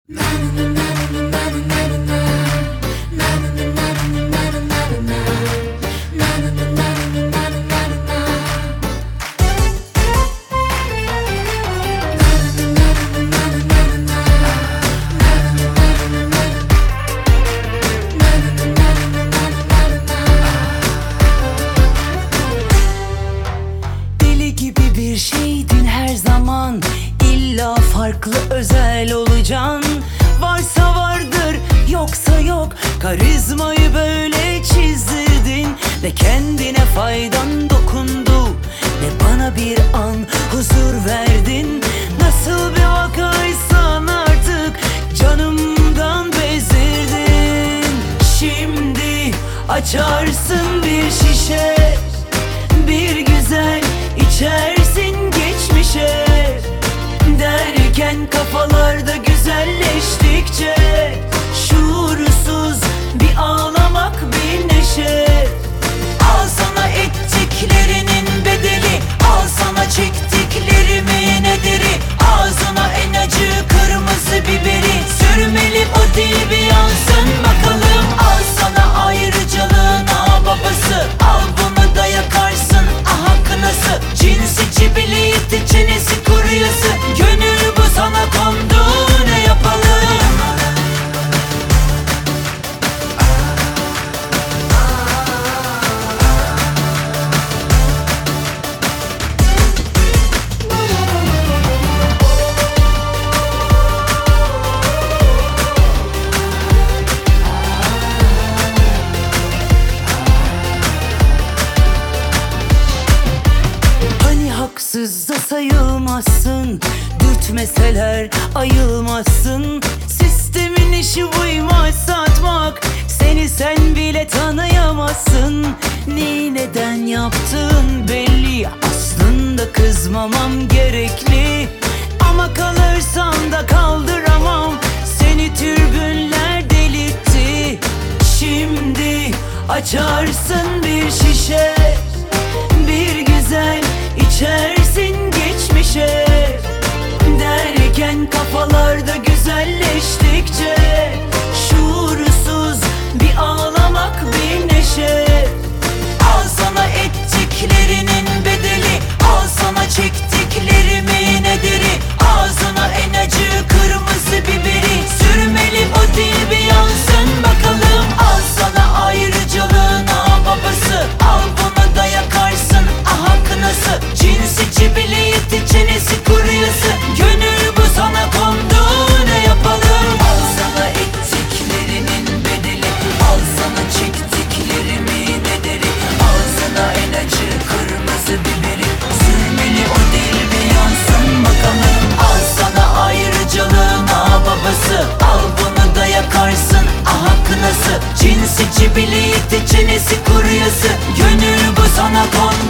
Deli gibi bir şeydin her zaman, illa farklı özel olacaksın. Varsa vardır, yoksa yok. Karizmayı böyle çizdirdin. Ne kendine faydan dokundu, ne bana bir an huzur verdin. Nasıl bir vakaysan artık canımdan bezdirdin. Şimdi açarsın bir şişe, bir güzel içersin geçmişe. Derken kafalarda güzelleştikçe şuursuz bir ağlamak, bir neşe. Al sana ettiklerinin bedeli, al sana çektiklerimin ederi. Ağzına en acı kırmızı biberi sürmeli, o dil bir yansın bakalım. Al sana ayrıcalığın babası, al bunu da yakarsın aha kınası. Cinsi cibiliyeti çenesi kuruyası, gönül bu sana kondu, ne yapalım? Hani haksız da sayılmazsın, dürtmeseler ayılmazsın. Sistemin işi buymuş satmak, seni sen bile tanıyamazsın. Neyi neden yaptığın belli, aslında kızmamam gerekli. Ama kalırsam da kaldıramam, seni türbünler delirtti. Şimdi açarsın bir şişe, bir güzel içersin geçmişe. Derken kafalarda güzelleştikçe şuursuz bir ağlamak, bir neşe. Al sana ettiklerinin bedeli, al sana çektiklerimin ederi. Ağzına en acı kırmızı biberi sürmeli, o dil bir yansın bakalım. Al sana ayrıcalığın babası, al bunu da yakarsın aha kınası. Cinsi cibiliyeti çenesi kuruyası, gönül bu sana kondu, ne yapalım? Al sana ettiklerinin bedeli, al sana çektiklerimin ederi. Ağzına en acı kırmızı biberi sürmeli, o dil bir yansın bakalım. Al sana ayrıcalığın babası, al bunu da yakarsın aha kınası. Cinsi cibiliyeti çenesi kuruyası, gönül bu sana kondu.